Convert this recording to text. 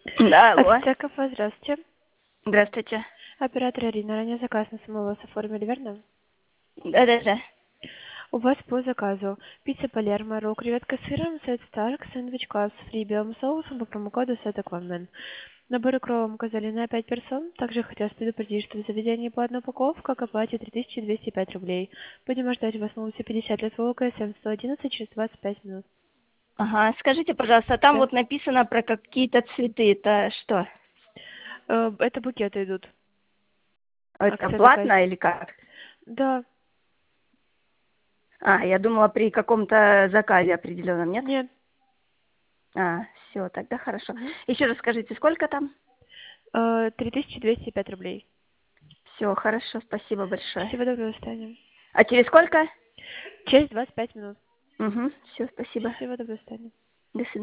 Да, алло. Офицер кафе, здравствуйте. Здравствуйте. Оператор Ирина, ранее заказ на самого вас оформили, верно? Да-да-да. У вас по заказу пицца Палермо, ролл, креветка с сыром, сет Старк, сэндвич класс с фри белым соусом по промокоду сета Конмен. Набор икровым указали на 5 персон. Также хотелось предупредить, что в заведении по одной упаковке к оплате 3205 рублей. Будем ждать вас на улице 50 лет ВЛКСМ 111 через 25 минут. Ага, скажите, пожалуйста, там Да. вот написано про какие-то цветы. Это что? Это букеты идут. Это Акция такая. платно или как? Да. А, я думала, при каком-то заказе определенном, нет? Нет. А, все, тогда хорошо. Мгм. Еще раз скажите, сколько там? 3205 рублей. Все, хорошо, спасибо большое. Всего доброго, Таня. А через сколько? Через 25 минут. Угу, все, спасибо. Всего доброго, Таня. До свидания.